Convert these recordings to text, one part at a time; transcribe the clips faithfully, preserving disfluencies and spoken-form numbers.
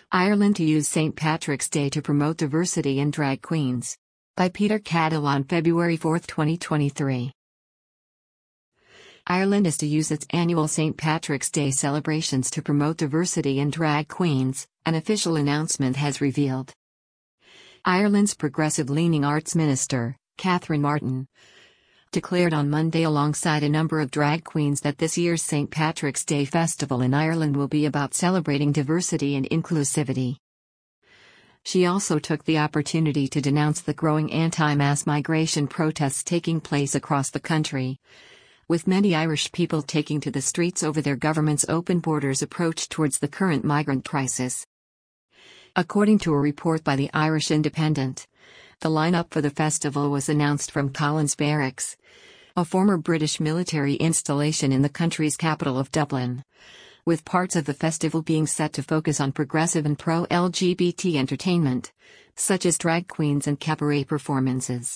Ireland to use Saint Patrick's Day to promote diversity in drag queens. By Peter Caddill on February fourth, twenty twenty-three. Ireland is to use its annual Saint Patrick's Day celebrations to promote diversity in drag queens, an official announcement has revealed. Ireland's progressive-leaning arts minister, Catherine Martin, declared on Monday alongside a number of drag queens that this year's Saint Patrick's Day festival in Ireland will be about celebrating diversity and inclusivity. She also took the opportunity to denounce the growing anti-mass migration protests taking place across the country, with many Irish people taking to the streets over their government's open borders approach towards the current migrant crisis. According to a report by the Irish Independent, the lineup for the festival was announced from Collins Barracks, a former British military installation in the country's capital of Dublin, with parts of the festival being set to focus on progressive and pro-L G B T entertainment, such as drag queens and cabaret performances.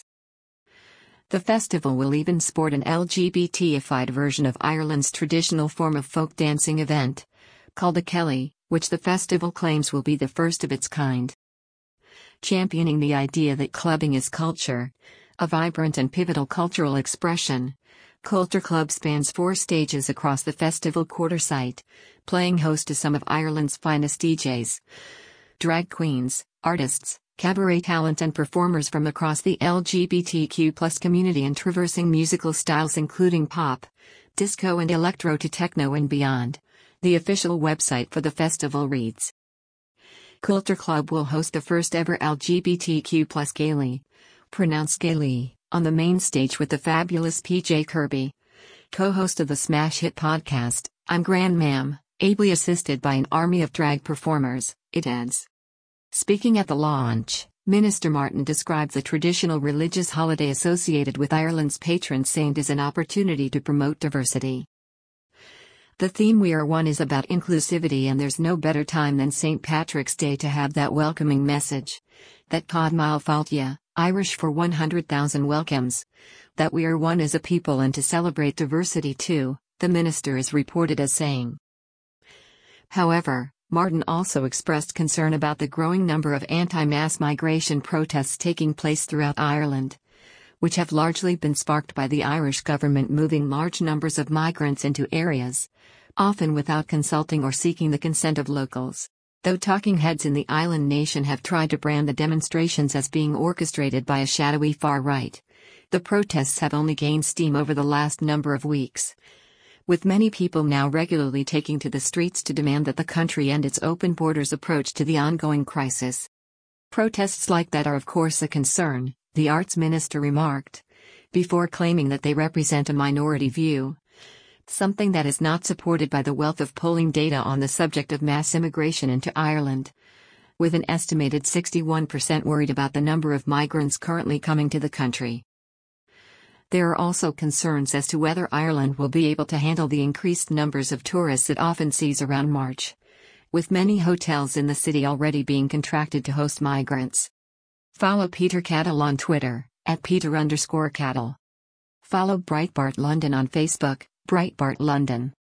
The festival will even sport an L G B T-ified version of Ireland's traditional form of folk dancing event, called the Kelly, which the festival claims will be the first of its kind. Championing the idea that clubbing is culture, a vibrant and pivotal cultural expression, Culture Club spans four stages across the festival quarter site, playing host to some of Ireland's finest D Js, drag queens, artists, cabaret talent and performers from across the L G B T Q plus community and traversing musical styles including pop, disco and electro to techno and beyond, the official website for the festival reads. Culture Club will host the first ever L G B T Q plus Gaily, pronounced Gaily, on the main stage with the fabulous P J Kirby, co-host of the smash hit podcast, I'm Grand Ma'am, ably assisted by an army of drag performers, it adds. Speaking at the launch, Minister Martin described the traditional religious holiday associated with Ireland's patron saint as an opportunity to promote diversity. The theme We Are One is about inclusivity, and there's no better time than Saint Patrick's Day to have that welcoming message. That Cod Mile Faltia, Irish for one hundred thousand welcomes. That we are one as a people and to celebrate diversity too, the minister is reported as saying. However, Martin also expressed concern about the growing number of anti-mass migration protests taking place throughout Ireland, which have largely been sparked by the Irish government moving large numbers of migrants into areas, often without consulting or seeking the consent of locals. Though talking heads in the island nation have tried to brand the demonstrations as being orchestrated by a shadowy far right, the protests have only gained steam over the last number of weeks, with many people now regularly taking to the streets to demand that the country end its open borders approach to the ongoing crisis. Protests like that are of course a concern, the arts minister remarked, before claiming that they represent a minority view, something that is not supported by the wealth of polling data on the subject of mass immigration into Ireland, with an estimated sixty-one percent worried about the number of migrants currently coming to the country. There are also concerns as to whether Ireland will be able to handle the increased numbers of tourists it often sees around March, with many hotels in the city already being contracted to host migrants. Follow Peter Caddill on Twitter, at Peter underscore Caddill. Follow Breitbart London on Facebook, Breitbart London.